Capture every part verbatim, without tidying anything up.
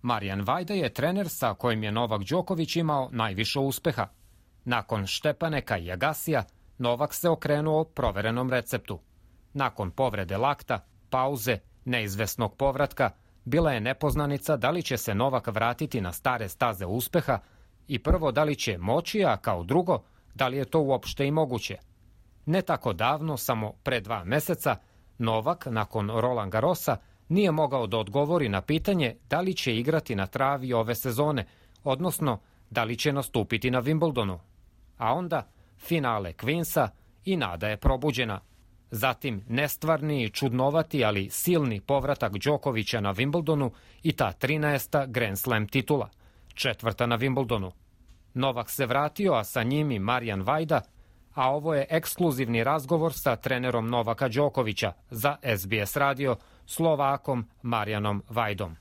Marijan Vajda je trener sa kojim je Novak Đoković imao najviše uspeha. Nakon Štepaneka i Agasija, Novak se okrenuo proverenom receptu. Nakon povrede lakta, pauze, neizvesnog povratka, bila je nepoznanica da li će se Novak vratiti na stare staze uspeha i prvo da li će moći, a kao drugo, da li je to uopšte i moguće. Ne tako davno, samo pre dva meseca, Novak, nakon Roland Garrosa, nije mogao da odgovori na pitanje da li će igrati na travi ove sezone, odnosno da li će nastupiti na Wimbledonu. A onda finale Queensa i nada je probuđena. Zatim nestvarni i čudnovati, ali silni povratak Đokovića na Wimbledonu i ta trinaesta Grand Slam titula, četvrta na Wimbledonu. Novak se vratio, a sa njim i Marijan Vajda, a ovo je ekskluzivni razgovor sa trenerom Novaka Đokovića za S B S radio, Slovakom Marijanom Vajdom.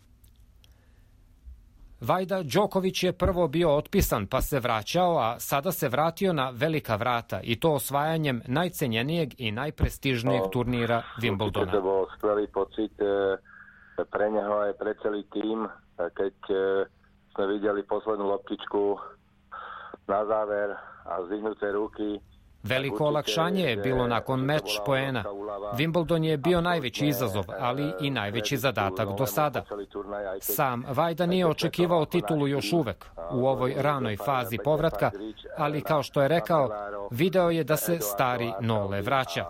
Vajda, Đoković je prvo bio otpisan pa se vraćao, a sada se vratio na velika vrata i to osvajanjem najcenjenijeg i najprestižnijeg turnira Wimbledona. To bol skvelý pocit pre neho aj pre celý tím, keď sme videli poslednú loptičku na záver a zdvihnuté ruky. Veliko olakšanje je bilo nakon meč poena. Wimbledon je bio najveći izazov, ali i najveći zadatak do sada. Sam Vajda nije očekivao titulu još uvek u ovoj ranoj fazi povratka, ali kao što je rekao, video je da se stari Nole vraća.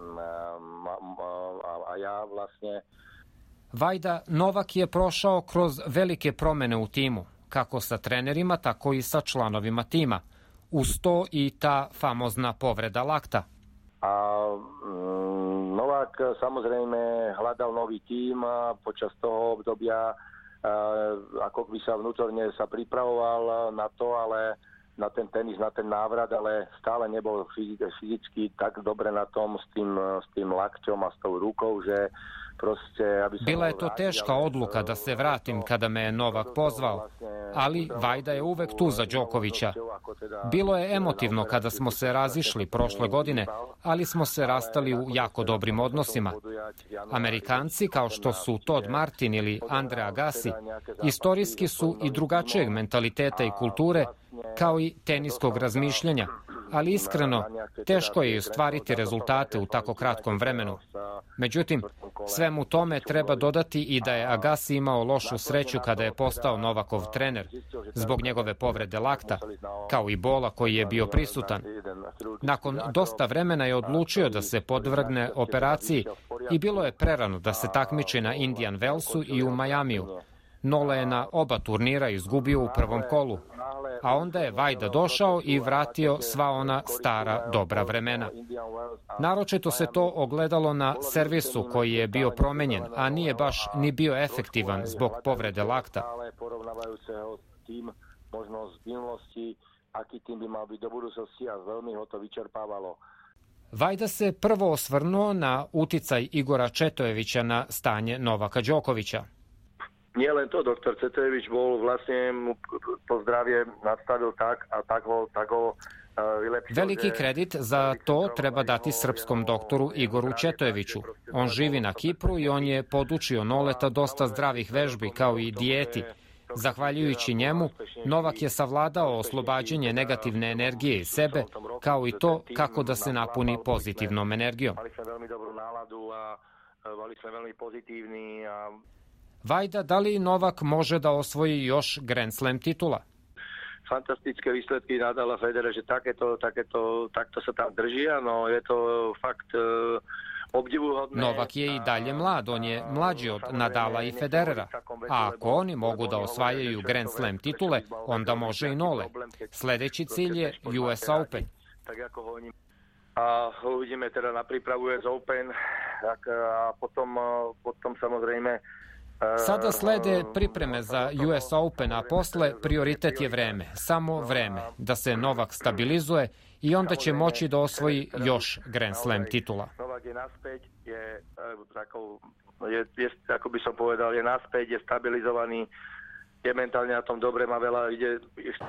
Vajda, Novak je prošao kroz velike promene u timu, kako sa trenerima, tako i sa članovima tima. Uz to i ta famozna povreda lakta. A mm, Novak samozrejme hľadal nový tím počas toho obdobia, ako by sa vnútorne sa pripravoval na to, ale na ten tenis, na ten návrat, ale stále nebol fyzicky tak dobre na tom s tým, s tým lakťom a s tou rukou, že Bila je to teška odluka da se vratim kada me je Novak pozvao, ali Vajda je uvek tu za Đokovića. Bilo je emotivno kada smo se razišli prošle godine, ali smo se rastali u jako dobrim odnosima. Amerikanci, kao što su Todd Martin ili Andre Agassi, istorijski su i drugačijeg mentaliteta i kulture, kao i teniskog razmišljanja, ali iskreno, teško je ostvariti rezultate u tako kratkom vremenu. Međutim, svemu tome treba dodati i da je Agassi imao lošu sreću kada je postao Novakov trener, zbog njegove povrede lakta, kao i bola koji je bio prisutan. Nakon dosta vremena je odlučio da se podvrgne operaciji i bilo je prerano da se takmiči na Indian Wellsu i u Majamiju. Nole je na oba turnira izgubio u prvom kolu, a onda je Vajda došao i vratio sva ona stara dobra vremena. Naročito se to ogledalo na servisu koji je bio promenjen, a nije baš ni bio efektivan zbog povrede lakta. Vajda se prvo osvrnuo na uticaj Igora Četojevića na stanje Novaka Đokovića. Nie len to, doktor Četojević bol vlastne mu to zdravie nastavil tak a tak ho, tak ho vylepšil. Veliki kredit za to treba dati srpskom doktoru Igoru Četojeviću. On živi na Kipru i on je podučio Noleta dosta zdravih vežbi kao i dijeti. Zahvaljujući njemu, Novak je savladao oslobađanje negativne energije iz sebe, kao i to kako da se napuni pozitivnom energijom. Mali sme veľmi dobrú náladu a boli sme veľmi pozitívni a Vajda, da li Novak može da osvoji još Grand Slam titula? Fantastické výsledky Nadala, Federera, že takéto, takéto, takto sa tam držia, no je to fakt uh, obdivuhodné. Novak je i dalje mlad, on je mlađi od Nadala i Federera. A ako oni mogu da osvajaju Grand Slam titule, onda može i Nole. Sledeći cilj je U S Open. A uvidíme teda na prípravu U S Open a potom, potom samozrejme Sada slede pripreme za U S Open, a posle prioritet je vreme, samo vreme, da se Novak stabilizuje i onda će moći da osvoji još Grand Slam titula. Novak je naspäť, je, je, je, ako by som povedal, je naspäť, je stabilizovaný, je mentálne na tom dobre, má veľa, ide